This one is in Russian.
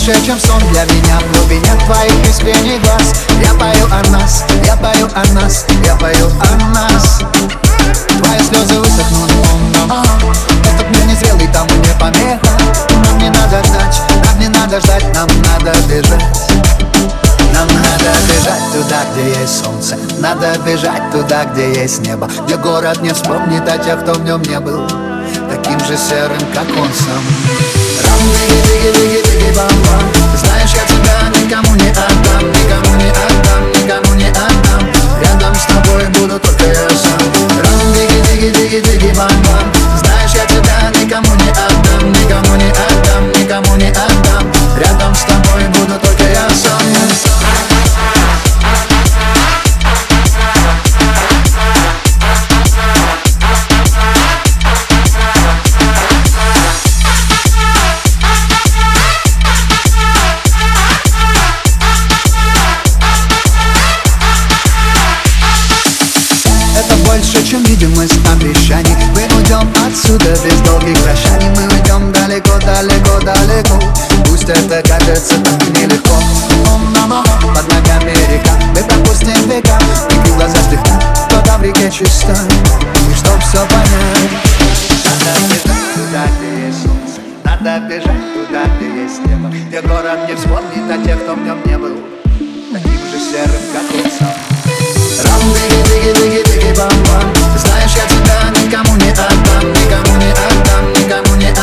больше, чем сон для меня. В глубине твоих искренних глаз я пою о нас, я пою о нас, я пою о нас. Твои слезы высохнут, этот мир незрелый, тому не помеха. Нам не надо ждать, нам не надо ждать, нам надо бежать. Нам надо бежать туда, где есть солнце. Надо бежать туда, где есть небо, где город не вспомнит о тех, кто в нем не был таким же серым, как он сам. Рам-диги-диги-диги-диги-бам-бам. Знаешь, я тебя никому не отдам, никому не отдам, никому не отдам. Рядом с тобой буду только я сам. Рам-диги-диги-диги-диги-бам-бам. Знаешь, я тебя никому не отдам, никому не отдам, никому не отдам. Рядом с тобой буду только я сам. Больше, чем видимость обещаний. Мы уйдем отсюда без долгих прощаний. Мы уйдем далеко, далеко, далеко. Пусть это кажется так нелегко. Под ногами река, мы пропустим века. И глаза слегка, вода в реке чиста. И чтоб все понять, надо бежать туда, где есть солнце. Надо бежать туда, где есть небо, где город не вспомнит о тех, кто в нем не был таким же серым, как он сам. Рам-диги-диги-диги-диги-бам-бам. Знаешь, я тебя никому не отдам, никому не отдам, никому не отдам.